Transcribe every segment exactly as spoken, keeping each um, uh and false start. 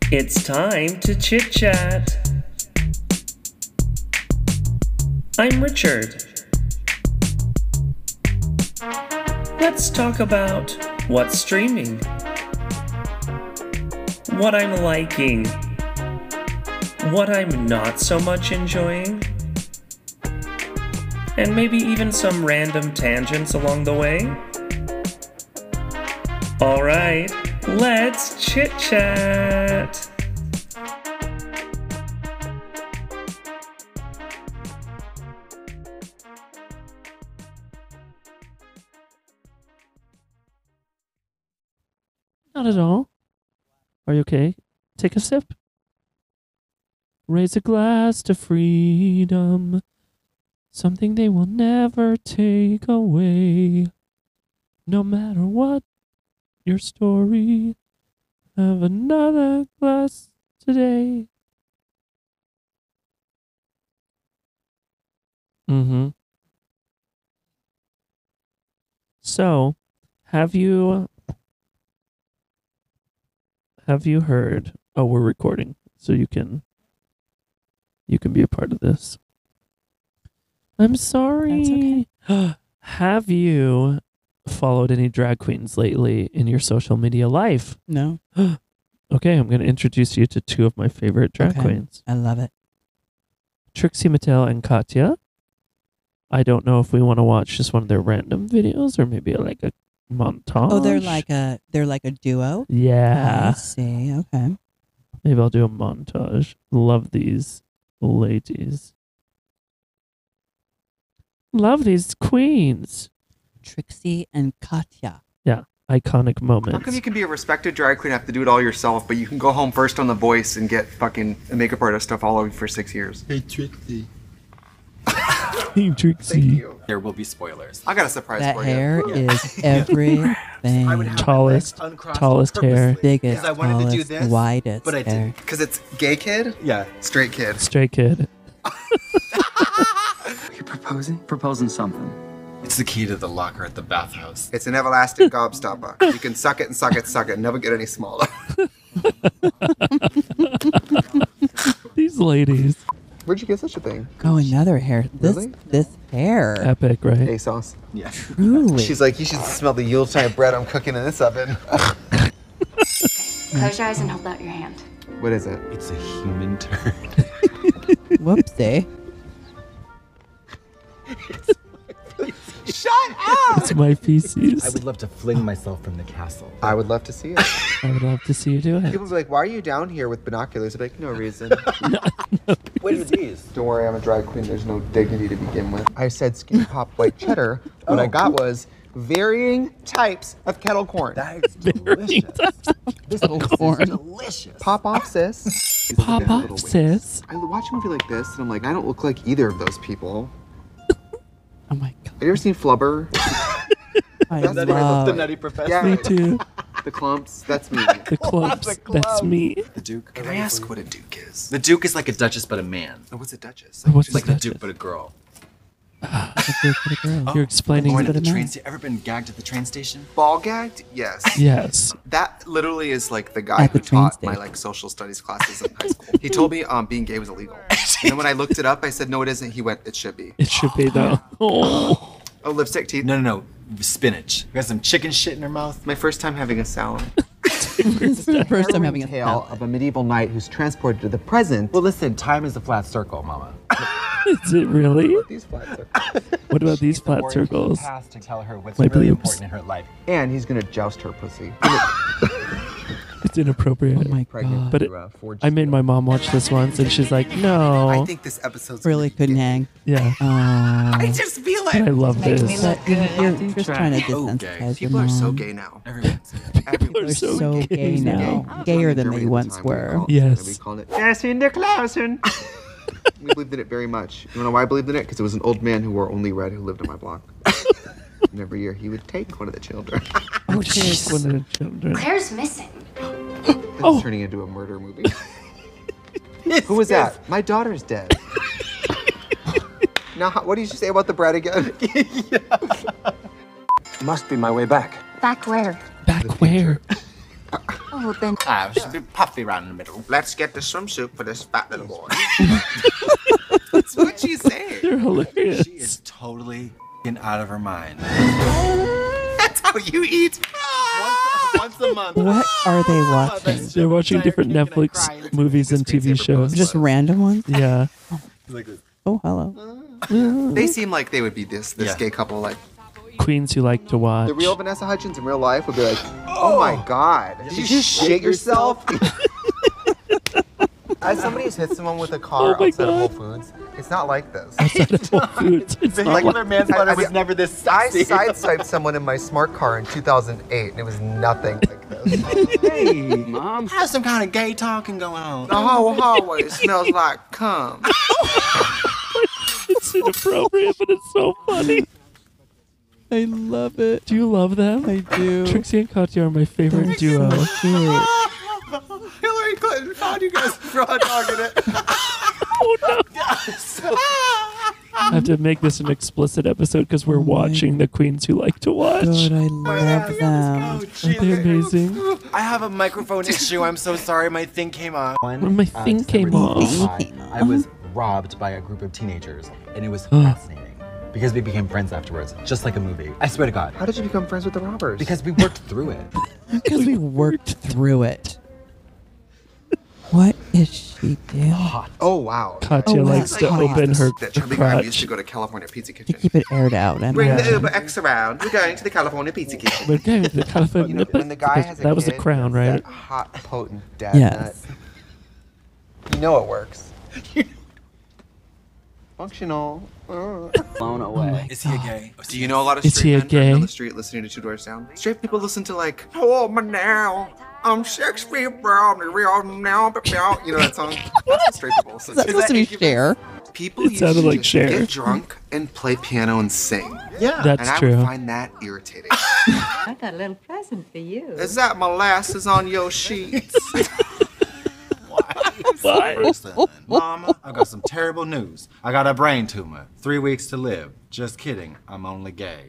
It's time to chit chat. I'm Richard. Let's talk about what's streaming, what I'm liking, what I'm not so much enjoying, and maybe even some random tangents along the way. Alright, let's chit chat. Not at all. Are you okay? Take a sip. Raise a glass to freedom. Something they will never take away. No matter what your story, have another glass today. Mm-hmm. So, have you have you heard? Oh, we're recording, so you can you can be a part of this. I'm sorry. That's okay. Have you followed any drag queens lately in your social media life? No. Okay, I'm going to introduce you to two of my favorite drag Okay. queens. I love it. Trixie Mattel and Katya. I don't know if we want to watch just one of their random videos or maybe like a montage. Oh, they're like a they're like a duo. Yeah. I see. Okay. Maybe I'll do a montage. Love these ladies. Love these queens. Trixie and Katya. Iconic moments. How come you can be a respected drag queen and have to do it all yourself, but you can go home first on The Voice and get fucking a makeup artist stuff all over you for six years? Hey, Trixie. Hey, Trixie. Thank you. There will be spoilers. I got a surprise That for hair you. is everything. Tallest, tallest hair. Biggest, Because I wanted to do tallest, this, widest but I hair. didn't. Because it's gay kid, Yeah. straight kid. Stray kid. You're proposing? Proposing something. It's the key to the locker at the bathhouse. It's an everlasting gobstopper. You can suck it and suck it and suck it and never get any smaller. These ladies. Where'd you get such a thing? Oh, another hair. This Really? this hair. Epic, right? ASOS. Yeah. Truly. She's like, you should smell the Yuletide bread I'm cooking in this oven. Close your eyes and hold out your hand. What is it? It's a human turd. Whoopsie. Shut up! It's my feces. I would love to fling myself from the castle. I would love to see it. I would love to see you do it. People be like, why are you down here with binoculars? I'd be like, no reason. What are these? Don't worry, I'm a drag queen. There's no dignity to begin with. I said skinny pop white cheddar. What I got was varying types of kettle corn. That is delicious. This Kettle is corn. delicious. Pop off, sis. Pop off, sis. I watch a movie like this, and I'm like, I don't look like either of those people. Oh my god. Have you ever seen Flubber? I That's Nutty- love the Nutty Professor. Yeah. Me too. The clumps? That's me. The clumps. The That's clumps. me. The Duke. Can I ask what a Duke is? The Duke is like a duchess, but a man. Oh, what's a duchess? What's It's like a the Duke, duchess? but a girl. You're explaining Going to the But a train man. station. Ever been gagged at the train station? Ball gagged? Yes. Yes. That literally is like the guy At who the train taught my station. like social studies classes in high school. He told me um, being gay was illegal. And then when I looked it up, I said, no, it isn't. He went, it should be. It should be though. Oh. Oh, lipstick teeth. No, no, no. Spinach. Got some chicken shit in her mouth. My first time having a salad. This is the first time having a tale salad. of a medieval knight who's transported to the present. Well, listen, time is a flat circle, mama. Is it really? These flats are- What about these flat Warrior who circles? has to tell her what's My really boobs. important in her life. And he's gonna joust her pussy. It's inappropriate. Oh my Pregnant god. But it- through a forged I made my mom watch this once and she's like, no. I think this episode's Really gonna be couldn't gay. hang. Yeah. Oh. I just feel But I it. love Makes me this. look You're, good. you're just trying to Oh, gay. desensitize your People are so mom. gay now. Everyone's People are They're so so, gay gay now. now. Gayer than they once were. Yes. We called it Das in der Klausen. We believed in it very much. You know why I believed in it? Because it was an old man who wore only red who lived on my block. And every year he would take one of the children. Oh, jeez. One of the children. Claire's missing. This Oh. is turning into a murder movie. Who was that? My daughter's dead. Now, how- what did you say about the bread again? Must be my way back. Back where? Back where? Oh, then Ah, it should be puffy around in the middle. Let's get the swimsuit for this fat little boy. That's what she's saying. They're hilarious. She is totally f***ing out of her mind. That's how you eat. Once, once a month. What are they watching? They're watching different Netflix movies and T V shows. Just random ones? Yeah. Like this. Oh, hello. They seem like they would be this this Yeah. gay couple. Like Queens who like to watch. the real Vanessa Hudgens in real life would be like, oh my god, did you shit yourself? As somebody who's hit someone with a car Oh my outside of Whole God. Foods, it's not like this. Outside of Whole Foods. It's not Vehicular like, manslaughter I- I- was never this I sexy. sideswiped someone in my smart car in two thousand eight, and it was nothing like this. Hey, Mom. Have some kind of gay talking going on. The whole hallway smells like cum. it's inappropriate, but it's so funny. I love it. Do you love them? I do. Trixie and Katya are my favorite duo. Hillary Clinton found you guys fraud dogging it. Oh no! I have to make this an explicit episode because we're watching the Queens who like to watch. God, I love them. Aren't they amazing? I have a microphone issue. I'm so sorry. My thing came on. When my thing came off. I was robbed by a group of teenagers, and it was fascinating because we became friends afterwards, just like a movie. I swear to God. How did you become friends with the robbers? Because we worked through it. Because we worked through it. What is she doing? Oh wow. Katya Oh, wow. likes to Hot. open her That chubby guy used to crotch. go to California Pizza To Kitchen. keep it aired out. And Bring Yeah. the Uber X around. We're going to the California Pizza Kitchen. We're going to the California. You know, when the guy has a that was the kid, crown, right? That hot, potent dad Yes. nut. You know it works. Functional. Uh. Blown away. Is he a gay? Do you know a lot of Is straight he a men driving down gay? the street listening to Two Doors Down? Straight people listen to like, oh my now, I'm six feet brown, real now, but now, you know that song? That's what straight people listen That's to. supposed to be Cher. People It used sounded to like just Cher. get drunk and play piano and sing. Yeah. That's and I true. would find that irritating. I got a little present for you. Is that molasses on your sheets? Why? Person. Mama, I got some terrible news. I got a brain tumor. Three weeks to live. Just kidding. I'm only gay.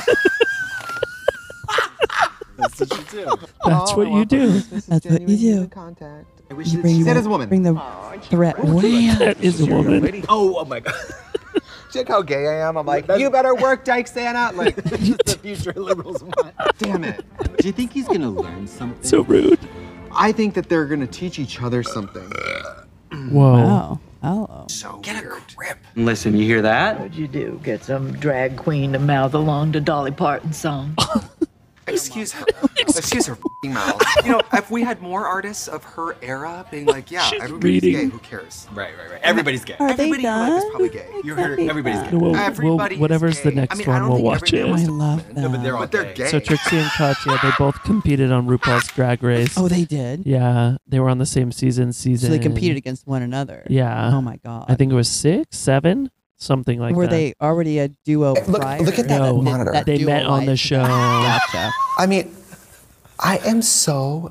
That's what you do. That's what you do. That's what you do. Contact. You bring That the, is a woman. Bring the threat. That is a woman. Oh, oh my God. Check how gay I am. I'm like, you better work, Dyke Santa. Like, the future liberals want. damn it. Do you think he's gonna learn something? So rude. I think that they're gonna teach each other something. Whoa. Wow. Hello. So Get a weird. grip. Listen, you hear that? What'd you do? Get some drag queen to mouth along to Dolly Parton's song? Excuse her. Excuse her f***ing mouth. You know, if we had more artists of her era being like, yeah, She's everybody's reading. gay, who cares? Right, right, right. Everybody's gay. Are they Everybody you like is done? probably gay. You heard it. Everybody's gay. We'll, we'll, Everybody is whatever's the gay. next I mean, I one, don't we'll think watch every it. man I wants to love win, that. No, but they're all But they're gay. gay. So Trixie and Katya, they both competed on RuPaul's Drag Race. Oh, they did? Yeah, they were on the same season. Season. So they competed against one another. Yeah. Oh my God. I think it was six, seven, something like Were that. they already a duo Look- prior? look at that No. monitor. That They duo met on the life? show. Gotcha. I mean, I am so.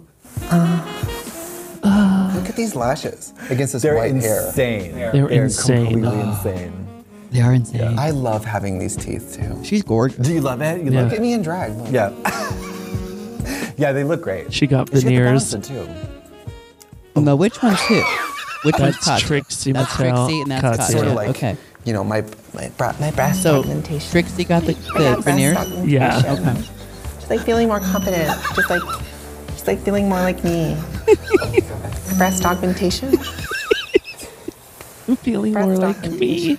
Uh, look at these lashes against this They're white insane. hair. They're insane. completely insane. They are insane. I love having these teeth too. She's gorgeous. Do you love it? You Yeah. love Look at me in drag. Look. it? Yeah. yeah, they look great. She got She got the veneers. Boston, too. No, which one's who? Which one's That's Katya? Trixie That's Mattel. Trixie and that's Katya. Katya. Sort of like, Okay. you know, my my bra- my breast So augmentation. Trixie got the, the veneers? Yeah. Okay. Just like feeling more confident. Just like, just like feeling more like me. Breast augmentation. I'm feeling more Breast like me.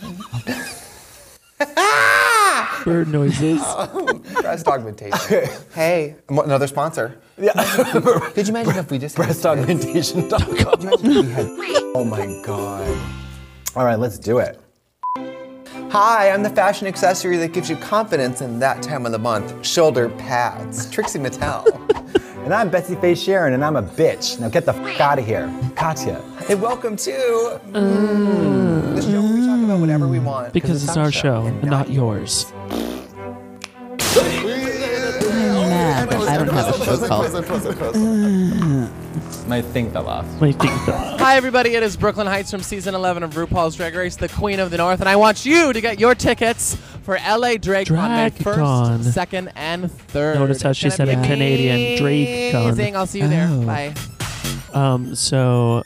Bird noises. Breast augmentation. Hey, m- another sponsor. Yeah. Could you imagine if we just had breast kids? augmentation dot com. Could you imagine if we had Oh my God. All right, let's do it. Hi, I'm the fashion accessory that gives you confidence in that time of the month. Shoulder pads. Trixie Mattel. And I'm Betsy Faye Sharon, and I'm a bitch. Now get the f out of here. Katya. And welcome to mm, the show where we talk about whatever we want. Because it's our show and not yours. I'm mad, but I don't don't have a show called. My thing fell off. My thing fell off. Hi, everybody. It is Brooklyn Heights from season eleven of RuPaul's Drag Race, the Queen of the North, and I want you to get your tickets for L A DragCon May DragCon. first, second, and third. Notice how she It's gonna said be it Canadian. DragCon. Amazing. I'll see you there. Oh. Bye. Um, so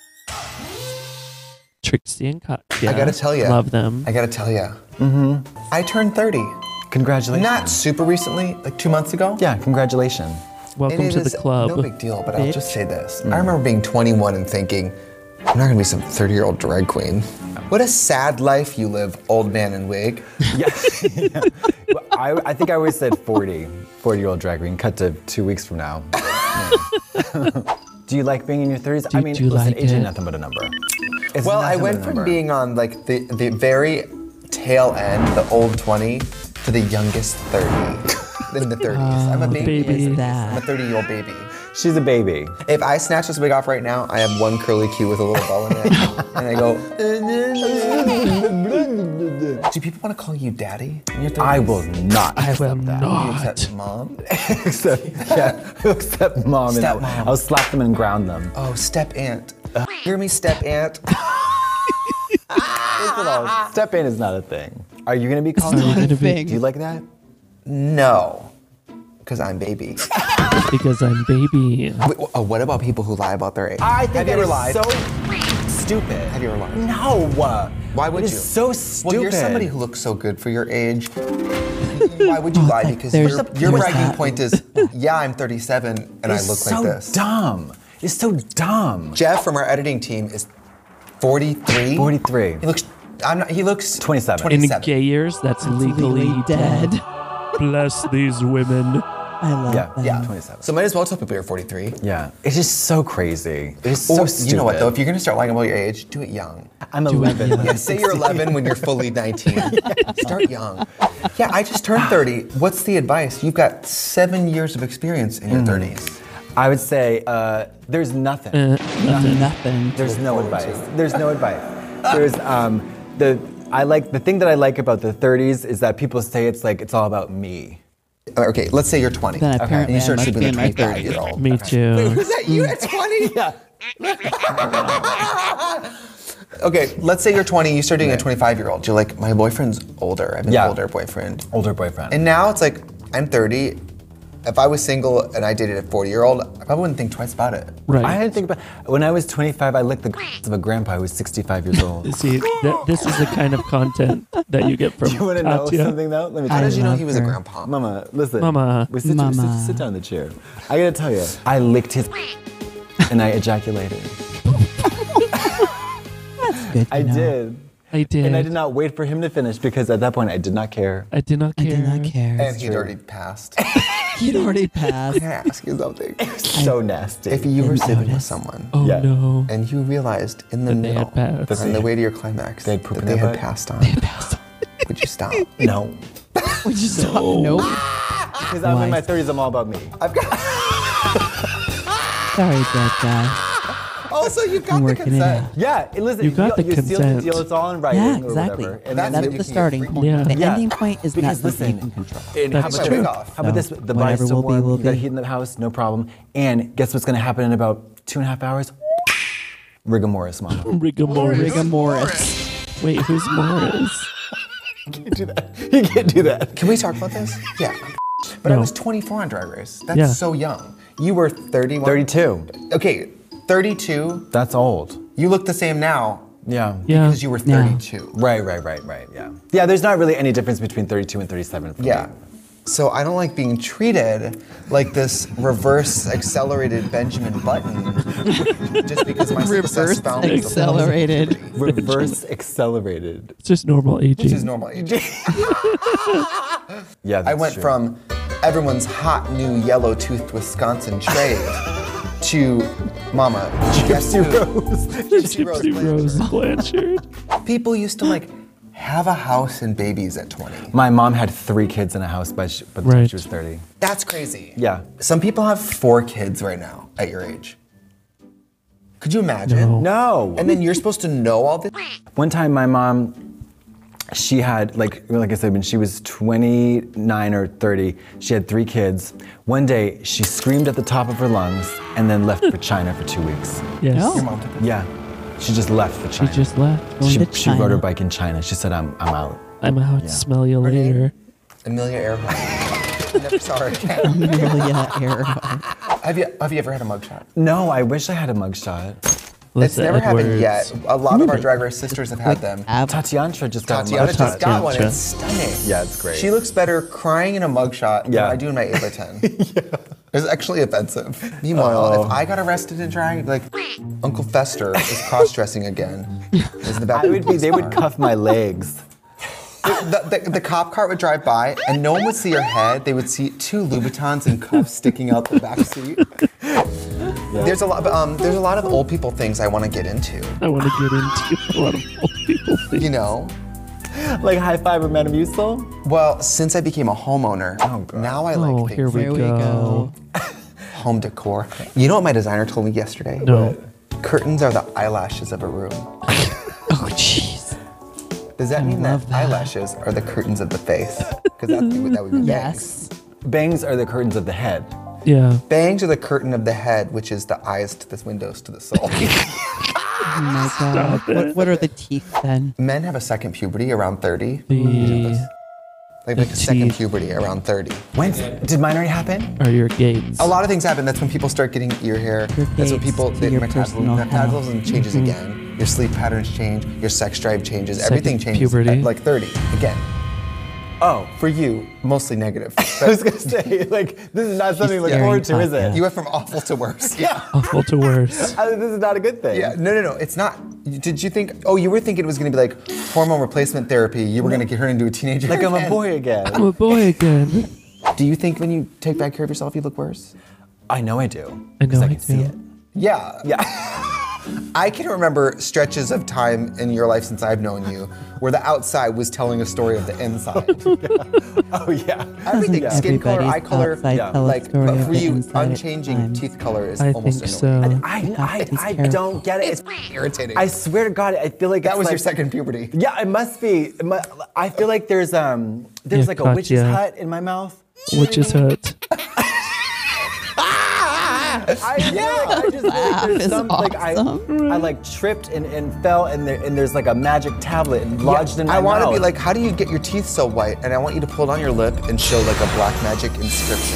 Trixie and Katya. I gotta tell ya. Love them. I gotta tell you. Mm-hmm. I turned thirty. Congratulations. Not super recently, like two months ago. Yeah, congratulations. Welcome And it to the is club. No big deal, but I'll bitch. just say this. I remember being twenty-one and thinking, I'm not gonna be some thirty-year-old drag queen. What a sad life you live, old man in wig. Yeah. yeah. Well, I, I think I always said forty. forty-year-old drag queen, cut to two weeks from now. Yeah. Do you like being in your thirties? Do- I mean, do you listen, like age it? ain't nothing but a number. It's Well, I nothing but went a from number. being on like the, the very tail end, the old twenty, to the youngest thirty. In the thirties. I'm a baby. baby. Is that? I'm a thirty-year-old baby. She's a baby. If I snatch this wig off right now, I have one curly Q with a little bow in it, and I go. Do people want to call you daddy in your thirties? I will not. I accept will that. not. Except mom. Except, yeah, except mom. and I'll, Stepmom. I'll slap them and ground them. Oh, step aunt. Hear me, step aunt. Listen, all, step in is not a thing. Are you gonna be called? It's not that? gonna be- thing. Do you like that? No, because I'm baby. Because I'm baby. Wait, oh, what about people who lie about their age? I think Have you that ever is lied? so stupid. Have you ever lied? No. Why would It you? is so stupid. Well, you're somebody who looks so good for your age. Why would you lie? like, Because there's- your, your there's bragging that. point is, yeah, I'm thirty-seven and It's I look so like this. dumb. It's so dumb. Jeff from our editing team is forty-three. forty-three. He looks. I'm not. He looks twenty-seven. In twenty-seven. gay years, that's legally, Legally dead. Bless these women. I love Yeah, that. yeah, twenty-seven. So might as well tell people you're forty-three. Yeah, it's just so crazy. It's so Or, stupid. you know what though? If you're gonna start lying about your age, do it young. I'm eleven. Yeah, say you're eleven when you're fully nineteen. Start young. Yeah, I just turned thirty. What's the advice? You've got seven years of experience in your thirties. I would say uh, there's nothing. Uh, Nothing. Nothing. There's no forward advice. to. There's no advice. There's um, the I like the thing that I like about the thirties is that people say it's like it's all about me. Okay, let's say you're twenty. Then Okay. apparently And you I start must sleeping be with in a my twenty-five year old. Me too. Was that you at twenty? Yeah. Okay, let's say you're twenty, you start dating a twenty-five year old. You're like, my boyfriend's older. I have an Yeah. older boyfriend. Older boyfriend. And now it's like, I'm thirty. If I was single and I dated a forty year old, I probably wouldn't think twice about it. Right. I had to think about when I was twenty-five. I licked the of a grandpa who was sixty-five years old. See, th- this is the kind of content that you get from Do you want to know Katya. something though? Let me How tell did you. you know love he was a her. grandpa? Mama, listen. Mama. We sit, Mama. Sit, sit down in the chair. I gotta tell you, I licked his and I ejaculated. Good to I know. I did. did. And I did not wait for him to finish because at that point I did not care. I did not I care. did not care. And he'd already passed. He'd already passed. Can I ask you something? So nasty. If you were Didn't sleeping with notice. someone Oh Yeah. no. and you realized in the That they middle, had passed. on the way to your climax, They had poop that in they their had butt? passed on, would you stop? No. Would you stop? Nope. Because I'm Why? in my thirties, I'm all about me. I've got. Sorry, dead guy. Also, you got I'm the working it consent. out. Yeah, it- listen, You got the you seal the consent. deal, it's all in writing Yeah, or exactly. whatever. And That's then- when That's you the can get starting free- point. Yeah. The Yeah. ending point is Because not something you listen, can control. And That's how about true. this? Off. How about No. this? The Whatever body's still will be, warm. will You got be. heat in the house, no problem. And guess what's gonna happen in about two and a half hours? Rigor mortis, mama. Rigor mortis. Rigor Morris. Wait, who's Morris? You can't do that. You can't do that. Can we talk about this? Yeah. But I No. was twenty-four on Drag Race. That's Yeah. so young. You were thirty-one. thirty-two. Okay, thirty-two. That's old. You look the same now Yeah. Yeah. because you were Yeah. thirty-two. Right, right, right, right. Yeah. Yeah, there's not really any difference between thirty-two and thirty-seven for Yeah. me. So I don't like being treated like this reverse accelerated Benjamin Button just because my success Reverse found me before I was accelerated. Reverse accelerated. It's just normal aging. Which is normal age. Yeah, I that's went true. from everyone's hot new yellow-toothed Wisconsin trade to Mama. Guess who? Gypsy Rose Blanchard. People used to like have a house and babies at twenty. My mom had three kids in a house by, sh- by the time Right. she was thirty. That's crazy. Yeah. Some people have four kids right now at your age. Could you imagine? No. No. And then you're supposed to know all this? One time my mom she had, like like I said, when she was twenty-nine or thirty, she had three kids. One day, she screamed at the top of her lungs and then left for China for two weeks. Yes. Oh. Your mom took it? Yeah, she just left for She China. just left. She, Going to she rode her China. bike in China. She said, I'm, I'm out. I'm out. Yeah. Smell you Her name? later. Amelia Earhart. Never saw her again. Amelia Earhart. Have you have you ever had a mugshot? No, I wish I had a mugshot. It's Lisa never happened Edwards. yet. A lot of our Drag Race sisters have had them. Tatiana just got Tatiana a just mugshot. got one. Tatiana. It's stunning. Yeah, it's great. She looks better crying in a mugshot than Yeah. I do in my eight by ten. yeah. It's actually offensive. Meanwhile, Oh. if I got arrested in drag, I'd be like, Uncle Fester is cross-dressing again. Is the back I of would the be, they would police cuff my legs. car. The, the, the cop car would drive by, and no one would see your head. They would see two Louboutins and cuffs sticking out the back seat. There's a lot. Of, um, there's a lot of old people things I want to get into. I want to get into a lot of old people things. You know. Like High Five or Metamucil? Well, since I became a homeowner, now I like Oh, things here we Here we go. go. home decor. You know what my designer told me yesterday? No. Curtains are the eyelashes of a room. Oh, jeez. Does that I mean that, love that. eyelashes are the curtains of the face? Because that, would- that would be bangs. Yes. Bangs are the curtains of the head. Yeah. Bangs are the curtain of the head, which is the eyes to the windows to the soul. Oh my god. What, what are the teeth then? Men have a second puberty around thirty. The They have like a second teeth. puberty around thirty. When did mine already happen? are your gates. A lot of things happen. That's when people start getting ear hair. Your That's when gates people, to their your metabolism, personal metabolism changes Mhm. again. Your sleep patterns change. Your sex drive changes. Second Everything changes puberty. at like thirty again. Oh, For you, mostly negative. I was gonna say, like, this is not something to look Yeah. forward to, is it? You went from awful to worse. Yeah. Awful to worse. I, this is not a good thing. Yeah. No, no, no. It's not. Did you think? Oh, you were thinking it was going to be like hormone replacement therapy. You were going to get her into a teenager. Like I'm a again. boy again. I'm a boy again. Do you think when you take bad care of yourself, you look worse? I know I do. I know Because I, I can see do. it. Yeah. Yeah. I can remember stretches of time in your life since I've known you where the outside was telling a story of the inside. Oh yeah. Everything, Yeah. skin color, eye Everybody's color, outside yeah. tell a like, story but of for the you, inside at unchanging times. teeth color is I almost think annoying. so. I, have I, to be I careful. don't get it. It's It's, irritating. I swear to God, I feel like that it's was like, your second puberty. Yeah, it must be. It mu- I feel like there's um there's Yeah, like a witch's Katya. hut in my mouth. Which is hurt. I feel like I just feel like Laugh there's is some like I awesome. I like tripped and, and fell and there and there's like a magic tablet lodged in my I want to mouth. be like, how do you get your teeth so white? And I want you to pull it on your lip and show like a black magic inscription.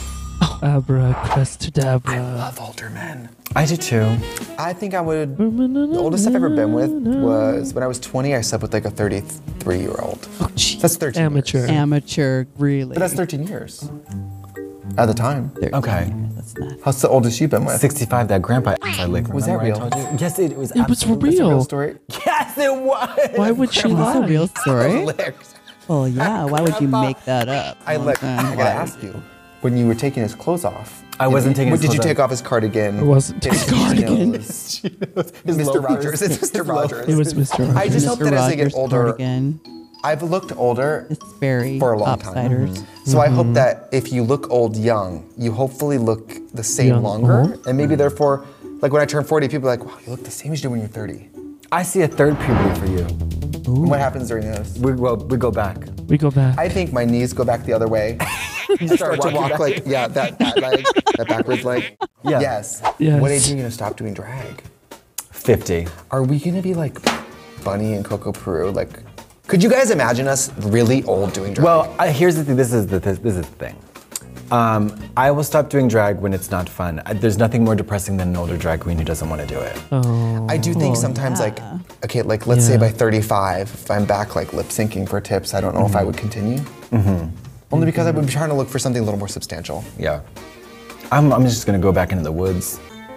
Abracadabra. Love older men. I do too. I think I would. The oldest I've ever been with was when I was twenty. I slept with like a thirty-three year old. Oh, jeez. That's thirteen. Amateur. Years. Amateur, really. But that's thirteen years. At the time. thirteen. Okay. That's not. How's the oldest you've been with? sixty-five, that grandpa I licked. Was that remember I real? told you? Yes, it was. It was absolutely- real. That's a real story. Yes, it was. Why would she That's a lie? real story. Licked. Well, yeah. Why would you make that up? I Long licked. time I gotta ago. ask you. When you were taking his clothes off. I wasn't taking What, his Did you clothes take off his cardigan? It wasn't his his cardigan. chinos, His Mister Rogers. It's Mister Rogers. It was Mister Rogers. I just hope Mister that as I get Rogers older, cardigan. I've looked older It's very for a long time. upsiders. So I hope that if you look old young, you hopefully look the same Young longer. old? And maybe therefore, like when I turn forty, people are like, wow, you look the same as you do when you're thirty. I see a third puberty for you. And what happens during this? We well, we go back. We go back. I think my knees go back the other way. You Start to walk back. like, yeah, that, that leg, that backwards leg. Yeah. Yes. Yes. What age are you gonna stop doing drag? fifty. Are we gonna be like Bunny and Coco Peru? Like, could you guys imagine us really old doing drag? Well, uh, here's the thing. This is the this, this is the thing. Um, I will stop doing drag when it's not fun. I, there's nothing more depressing than an older drag queen who doesn't want to do it. Oh. I do think Well, sometimes, yeah. like, okay, like let's say Yeah. by thirty-five, if I'm back like lip syncing for tips, I don't know if I would continue. Mm-hmm. Only because I would be trying to look for something a little more substantial. Yeah. I'm, I'm just gonna go back into the woods.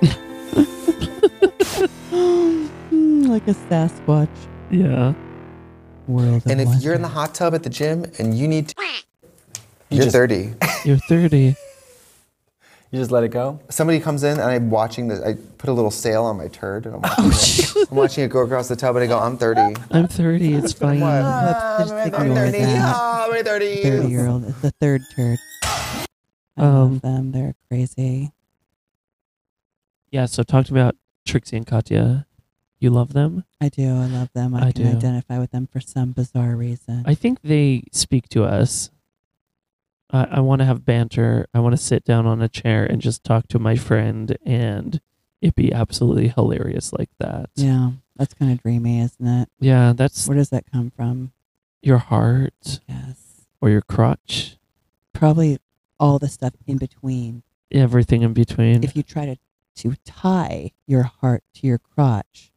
Mm, like a Sasquatch Yeah. world. of And if wonder. you're in the hot tub at the gym and you need to, you're just- thirty. You're thirty. You just let it go. Somebody comes in and I'm watching the, I put a little sail on my turd and I'm watching, it, I'm watching it go across the tub and I go, I'm thirty. I'm thirty. It's fine. Let's just I'm ignore thirty. that. Oh, my thirty. thirty-year-old. It's the third turd. I Um, love them. They're crazy. Yeah. So talked about Trixie and Katya. You love them? I do. I love them. I, I can do. identify with them for some bizarre reason. I think they speak to us. I, I want to have banter. I want to sit down on a chair and just talk to my friend, and it'd be absolutely hilarious like that. Yeah, that's kind of dreamy, isn't it? Yeah, that's Where does that come from? your heart Yes. or your crotch. Probably all the stuff in between. Everything in between. If you try to, to tie your heart to your crotch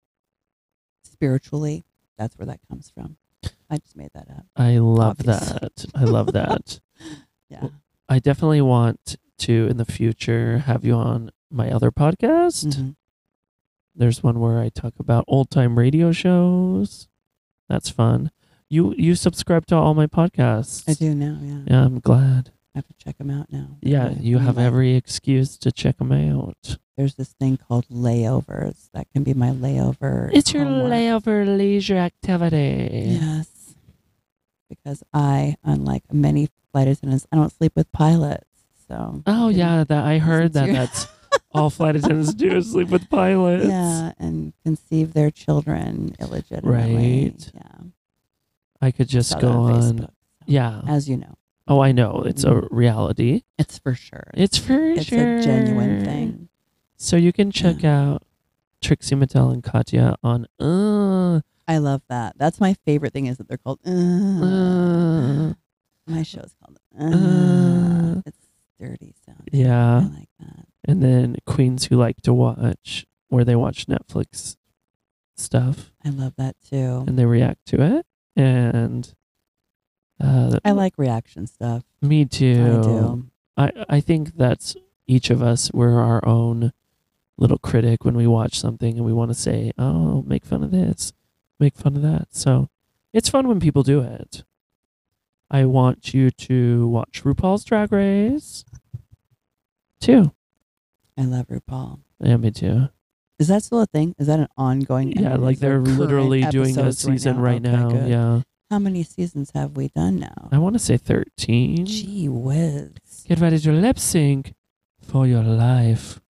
spiritually, that's where that comes from. I just made that up. I love Obviously. that. I love that. Yeah. I definitely want to, in the future, have you on my other podcast. Mhm. There's one where I talk about old time radio shows. That's fun. You you subscribe to all my podcasts. I do now, yeah. Yeah, I'm glad. I have to check them out now. Yeah, Yeah, you I mean, have like- every excuse to check them out. There's this thing called layovers. That can be my layover. It's your homework. layover leisure activity. Yes. Because I, unlike many flight attendants, I don't sleep with pilots. So Oh yeah, that I heard that. Since you're- That's all flight attendants do is sleep with pilots. yeah, and conceive their children illegitimately. Right. Yeah. I could just Saw go that on on. Facebook, Yeah. as you know. Oh, I know. It's a reality. It's for sure. It's for It's sure. a genuine thing. So you can check out Trixie Mattel and Katya on uh, I love that. That's my favorite thing is that they're called uh, uh, my show's called uh, uh, it's dirty sounding. yeah. I like that. And then Queens Who Like to Watch, where they watch Netflix stuff I love that too. and they react to it. And uh, I like reaction stuff. me too. I do. I, I think that's each of us, we're our own little critic when we watch something and we want to say, oh, make fun of this, make fun of that. So it's fun when people do it. I want you to watch RuPaul's Drag Race too. I love RuPaul. Yeah, me too. Is that still a thing? Is that an ongoing? Yeah, and like is there they're current literally doing a episodes season right Okay, now. good. Yeah. How many seasons have we done now? I want to say thirteen. Gee whiz. Get ready to lip sync for your life.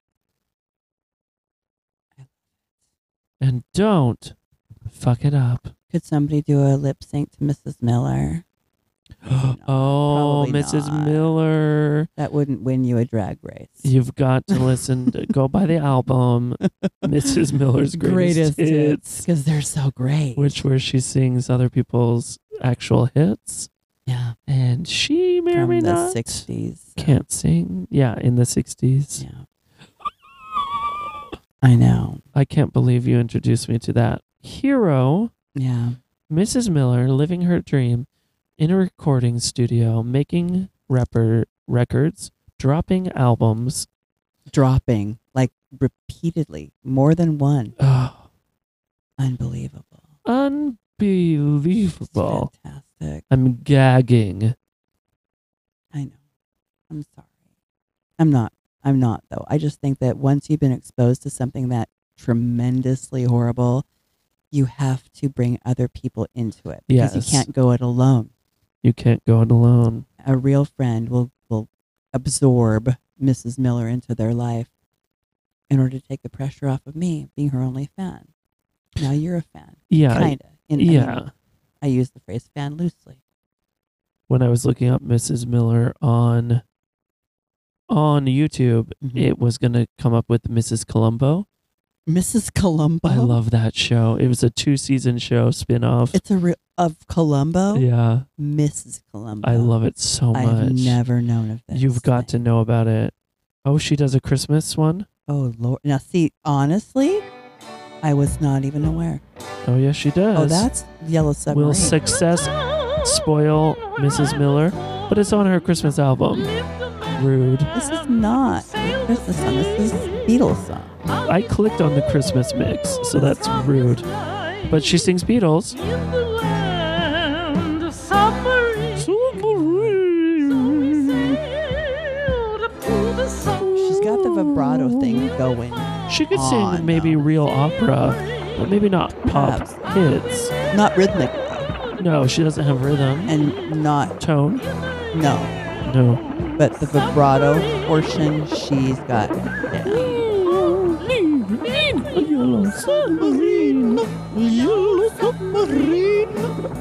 And don't fuck it up. Could somebody do a lip sync to Missus Miller? Oh, probably Missus not. Miller. That wouldn't win you a drag race. You've got to listen to go buy the album Missus Miller's Greatest, Hits, because they're so great. which where she sings other people's actual hits. Yeah, And she may or from may the not sixties. can't sing. Yeah, in the sixties. Yeah, I know. I can't believe you introduced me to that hero. Yeah, Missus Miller living her dream in a recording studio, making rapper records, dropping albums. dropping like repeatedly, more than one. Oh, Unbelievable. unbelievable. Fantastic. I'm gagging. I know. I'm sorry. I'm not. I'm not, though. I just think that once you've been exposed to something that tremendously horrible, you have to bring other people into it. Because Yes. you can't go it alone. You can't go it alone. A real friend will, will absorb Missus Miller into their life in order to take the pressure off of me, being her only fan. Now you're a fan. Yeah. Kind of. Yeah. I use the phrase fan loosely. When I was looking up Missus Miller on on YouTube, Mhm. it was going to come up with Missus Columbo. Missus Columbo. I love that show. It was a two-season show spin-off. It's a real of Columbo. Yeah. Missus Columbo. I love it so much. I've never known of this. You've got to know about it. Oh, she does a Christmas one? Oh Lord! Now, see, honestly, I was not even aware. Oh, yes, she does. Oh, that's Yellow Submarine. Will success spoil Missus Miller? But it's on her Christmas album. Rude. This is not a Christmas song. This is Beatles song. I clicked on the Christmas mix, so that's rude. But she sings Beatles. She's got the vibrato thing going. She could on, sing maybe though. real opera, but maybe not pop Perhaps. hits. Not rhythmic No, she doesn't have rhythm. and not Tone? no, No. but the vibrato portion she's got down. Yellow submarine. Yellow submarine.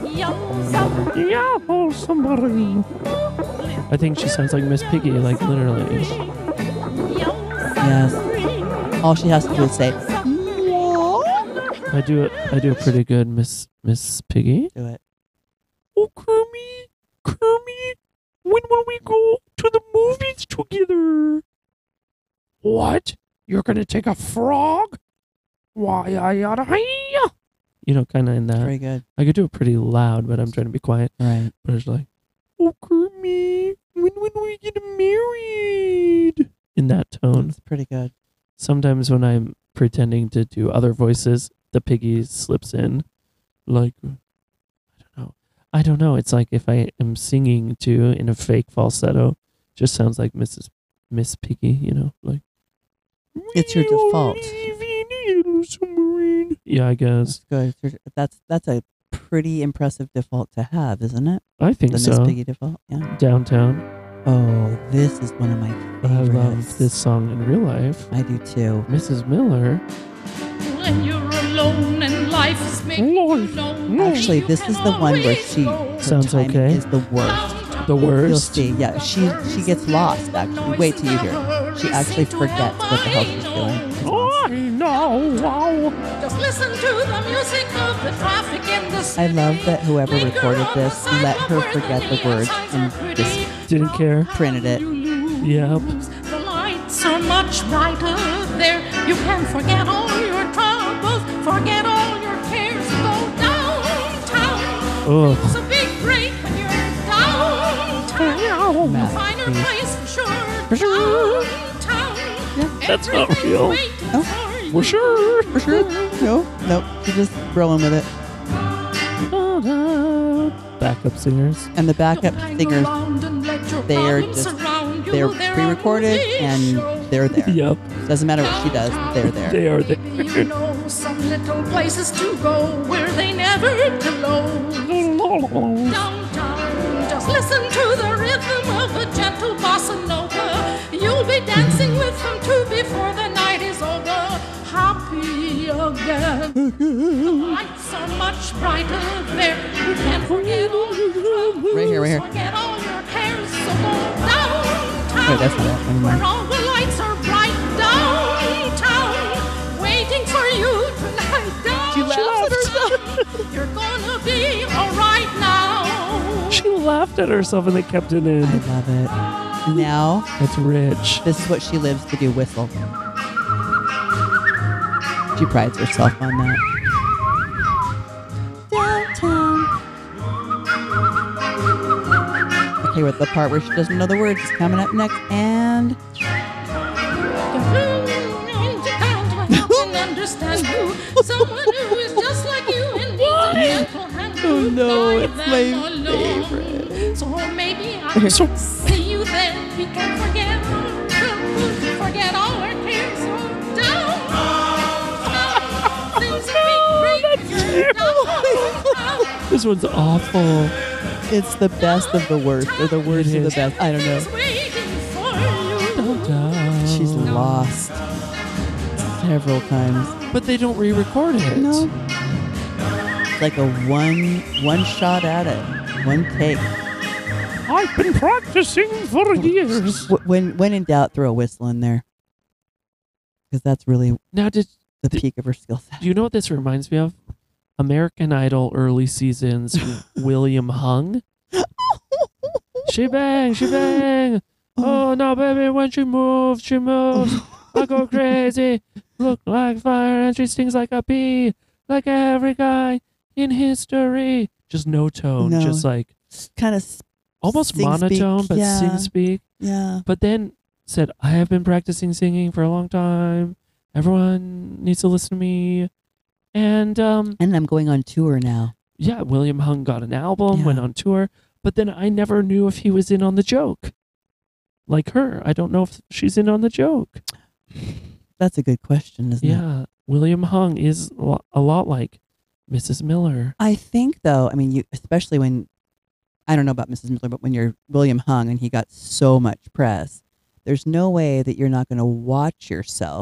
Yellow submarine. I think she sounds like Miss Piggy, like literally. Yes. All she has to do is say, I do it. I do a pretty good Miss Miss Piggy. do it. Oh, Kermit, Kermit, when will we go to the movies together? What? You're gonna take a frog? Why, I oughta hiya. You know, kind of in that. Very good. I could do it pretty loud, but I'm trying to be quiet. Right. But it's like, oh, Kermit, when when we get married? In that tone. It's pretty good. Sometimes when I'm pretending to do other voices, the piggy slips in. Like, I don't know. I don't know. It's like if I am singing too in a fake falsetto, just sounds like Missus Miss Piggy, you know, like. It's your default. Yeah, I guess. That's good. That's that's a pretty impressive default to have, isn't it? I think the so. Miss Piggy default. Yeah. Downtown. Oh, this is one of my favorites. I love this song in real life. I do too. Missus Miller. When you're alone and life is making you lonely, Actually, this is the one where she her Sounds timing okay. is the worst. The worst. You'll see. Yeah, she she gets lost. Actually, wait till you hear it. She actually forgets what the hell she's doing. I know. Wow. just listen to the music of the traffic in the city. I love that whoever recorded this let her forget the words and just didn't care. Printed it. Yep. The lights are much brighter there. You can forget all your troubles, forget all your cares. Go downtown. Ugh. It's a big break when you're downtown. A finer place for sure. Downtown. That's not real. Oh, for sure. For sure. No, nope. She's just rolling with it. Backup singers. And the backup singers, they are just, they're pre-recorded and they're there. Yep. Doesn't matter what she does, they're there. They are there. You know some little places to go where they never close. Downtown, just listen to the rhythm of a gentle bossa nova. You'll be dancing with them too before the night is over. Happy again. The lights are much brighter there. You can't forget all your troubles. Right here, right here. Forget all your cares. So go downtown. Wait, that's not it. Never mind. Where all the lights are bright downtown, waiting for you tonight. Downtown. She laughs at herself. You're gonna be alright now. She laughed at herself and they kept it in. I love it. Now, That's rich. this is what she lives to do, whistle. She prides herself on that. Downtown. Okay, with the part where she doesn't know the words is coming up next, and Understand you, someone who is just like you and needs a gentle hand. oh no, it's Them my alone. favorite. So maybe I can see you then. We can forget, forget all our cares. So down, down, things will be great. Down, This one's awful. It's the best of the worst, or the worst of the best. I don't know. waiting for you. Down. She's lost several times. But they don't re-record it. No. It's like a one one shot at it, one take. I've been practicing for years. W- When when in doubt, throw a whistle in there, because that's really Now, did the did- peak of her skill set. do you know what this reminds me of? American Idol early seasons. William Hung. She bang, she bang. Oh no, baby, when she moves, she moves. I go crazy. Look like fire and she stings like a bee. Like every guy in history. Just no tone. No. Just like Kind of almost sing monotone, speak, but yeah. sing speak. yeah. But then said, I have been practicing singing for a long time. Everyone needs to listen to me. And um, And I'm going on tour now. yeah, William Hung got an album, Yeah. went on tour, but then I never knew if he was in on the joke. Like her. I don't know if she's in on the joke. That's a good question, isn't it? Yeah. William Hung is a lo- a lot like Missus Miller. I think though, I mean, you especially when I don't know about Missus Miller, but when you're William Hung and he got so much press, there's no way that you're not going to watch yourself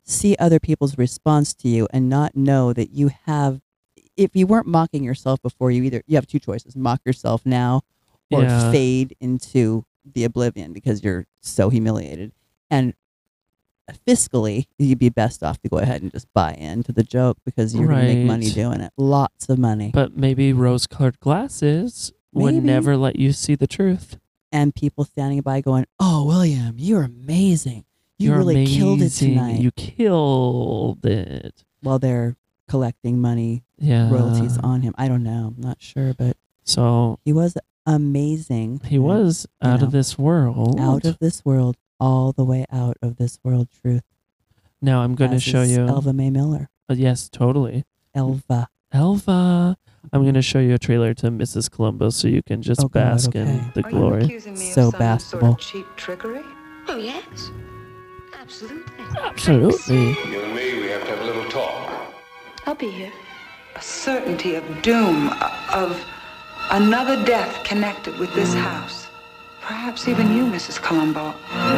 see other people's response to you and not know that you have, if you weren't mocking yourself before, you either, you have two choices, mock yourself now or Yeah. fade into the oblivion because you're so humiliated. And fiscally, you'd be best off to go ahead and just buy into the joke because you're going to make money Right. doing it. Lots of money. But maybe rose-colored glasses would Maybe. never let you see the truth. And people standing by going, "Oh, William, you're amazing. You You're really killed it amazing. tonight." You killed it. While they're collecting money, Yeah. royalties on him. I don't know. I'm not sure, but So he was amazing. he was you out know, of this world. Out of this world, all the way out of this world. Truth. Now I'm going to As show is you. Elva Mae Miller. Uh, yes, totally. Elva. Elva. I'm going to show you a trailer to Missus Columbo so you can just Oh, God, bask in okay. the Are glory. you accusing me So of some baskable. sort of cheap trickery? Oh, yes. Absolutely. Absolutely. You and me, we have to have a little talk. I'll be here. A certainty of doom, uh, of another death connected with this house. Perhaps even you, Missus Columbo.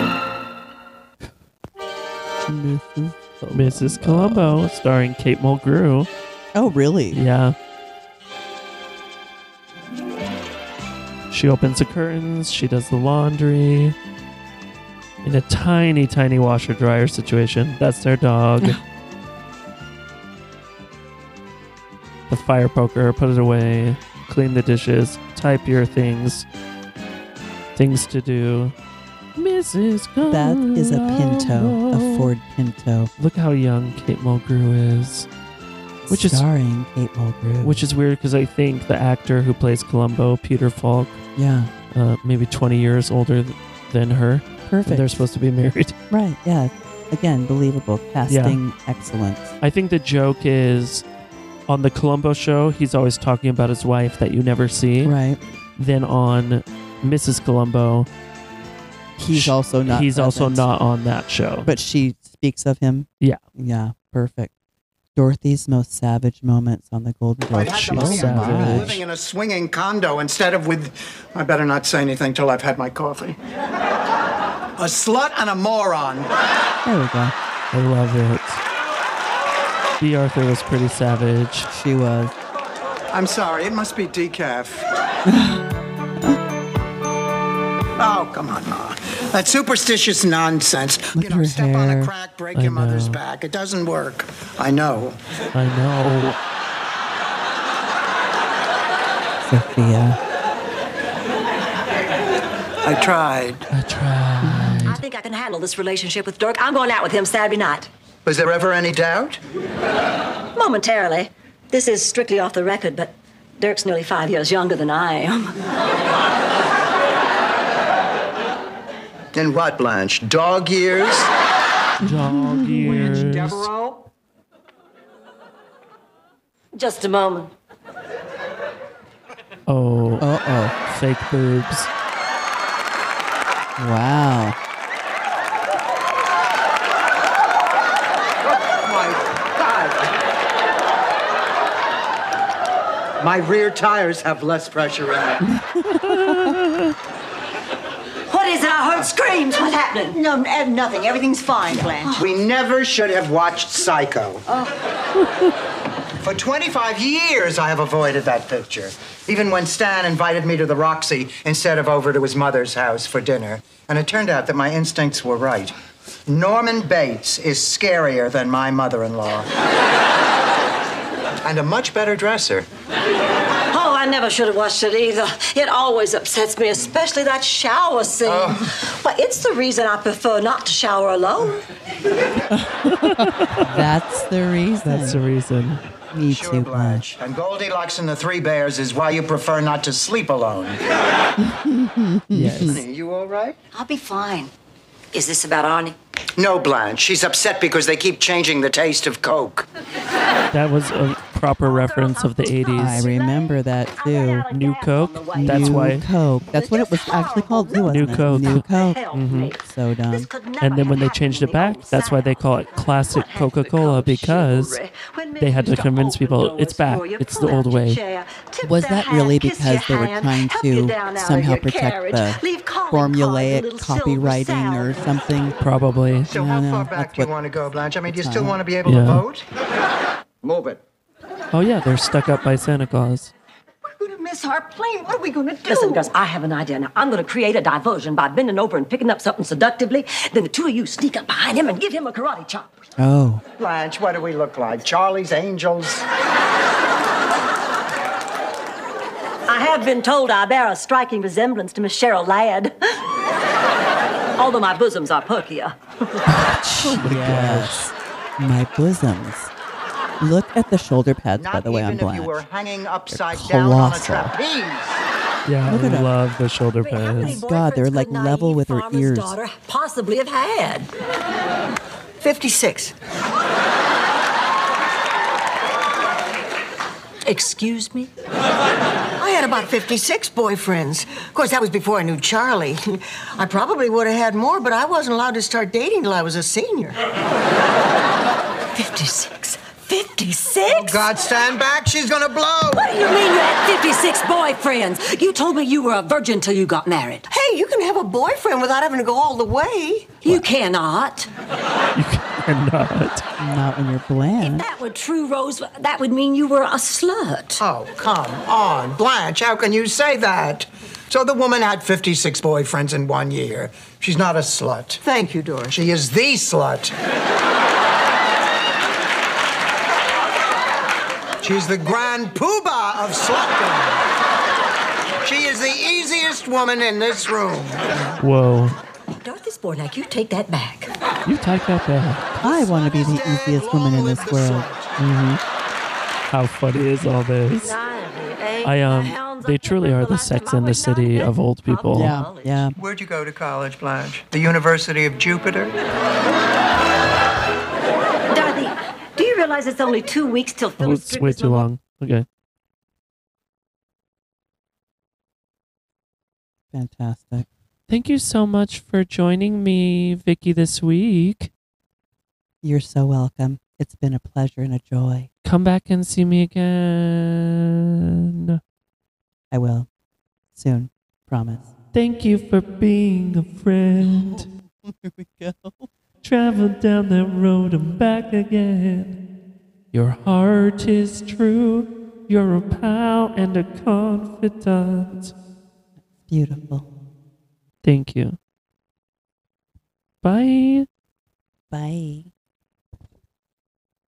Missus Missus Columbo, starring Kate Mulgrew. Oh, really? Yeah. She opens the curtains, she does the laundry. In a tiny, tiny washer dryer situation. That's their dog. The fire poker, put it away, clean the dishes, type your things. Things to do. Missus Columbo. That is a Pinto, a Ford Pinto. Look how young Kate Mulgrew is. Which is starring Kate Mulgrew. Which is weird because I think the actor who plays Columbo, Peter Falk, Yeah. uh, maybe twenty years older th- than her. Perfect. They're supposed to be married. Right, yeah. Again, believable. Casting excellence. I think the joke is on the Columbo show, he's always talking about his wife that you never see. Right. Then on Missus Columbo, He's sh- also not He's also present. not on that show. But she speaks of him. Yeah. Yeah, perfect. Dorothy's most savage moments on the Golden Globes. I'd She's have to be savage. living in a swinging condo instead of with, I better not say anything till I've had my coffee. A slut and a moron. There we go. I love it. B. Arthur was pretty savage. She was. I'm sorry, it must be decaf. Oh, come on, Ma. That superstitious nonsense. Look you at know, her step on hair. a crack, break I your mother's know. back. It doesn't work. I know. I know. Sophia. I tried. I tried. I think I can handle this relationship with Dirk. I'm going out with him Saturday night. Was there ever any doubt? Momentarily. This is strictly off the record, but Dirk's nearly five years younger than I am. Then what, Blanche? Dog years? Dog years. Devereaux? Just a moment. Oh. Uh-oh. Fake boobs. Wow. My rear tires have less pressure in them. What is it? I heard screams. What's happening? No, eh, nothing. Everything's fine, Blanche. We never should have watched Psycho. For twenty-five years, I have avoided that picture. Even when Stan invited me to the Roxy instead of over to his mother's house for dinner. And it turned out that my instincts were right. Norman Bates is scarier than my mother-in-law. And a much better dresser. Oh, I never should have watched it either. It always upsets me, especially that shower scene. Well, it's the reason I prefer not to shower alone. That's the reason. That's the reason. Me Sure, too, Blanche. And Goldilocks and the Three Bears is why you prefer not to sleep alone. Yes. Honey, you all right? I'll be fine. Is this about Arnie? No, Blanche. She's upset because they keep changing the taste of Coke. That was a proper reference of the eighties. I remember that too. New Coke. That's New why. Coke. That's what it was actually called too, wasn't New it? Coke. New Coke. hmm So dumb. And then when they changed it back, that's why they call it classic Coca-Cola, because they had to convince people it's back. It's the old way. Was that really because they were trying to somehow protect the formulaic copywriting or something? Probably. So I how don't far know. back That's do you what- want to go, Blanche? I mean, do you that's still how- want to be able Yeah. to vote? Move it. Oh yeah, they're stuck up by Santa Claus. We're gonna miss our plane. What are we gonna do? Listen, Gus, I have an idea now. I'm gonna create a diversion by bending over and picking up something seductively. Then the two of you sneak up behind him and give him a karate chop. Oh. Blanche, what do we look like? Charlie's Angels? I have been told I bear a striking resemblance to Miss Cheryl Ladd. Although my bosoms are perkier. Yes. My bosoms. Look at the shoulder pads, by Not the way, on even if you Blanche. were hanging upside They're down on a colossal. trapeze. Yeah, Look I at 'em. love the shoulder pads. God, they're like level with her Farmer's ears. daughter possibly have had. fifty-six. Excuse me? I had about fifty-six boyfriends. Of course, that was before I knew Charlie. I probably would have had more, but I wasn't allowed to start dating till I was a senior. fifty-six. fifty-six? Oh, God, stand back. She's gonna blow. What do you mean you had fifty-six boyfriends? You told me you were a virgin till you got married. Hey, you can have a boyfriend without having to go all the way. You cannot. Not. Not when you're Blanche. That were true, Rose. That would mean you were a slut. Oh, come on. Blanche, how can you say that? So the woman had fifty-six boyfriends in one year. She's not a slut. Thank you, Doris. She is the slut. She's the grand poobah of slutdom. She is the easiest woman in this room. Whoa. Dorothy Spornak, you take that back. You take that back. I want to be the easiest woman in this world. hmm How funny is all this? I um, they truly are the Sex and the City of old people. Yeah, yeah. Where'd you go to college, Blanche? The University of Jupiter? Dorothy, do you realize it's only two weeks till Oh, Phyllis it's way too long. Okay. Fantastic. Thank you so much for joining me, Vicky, this week. You're so welcome. It's been a pleasure and a joy. Come back and see me again. I will. Soon. Promise. Thank you for being a friend. Here we go. Travel down that road and back again. Your heart is true. You're a pal and a confidant. Beautiful. Thank you. Bye. Bye.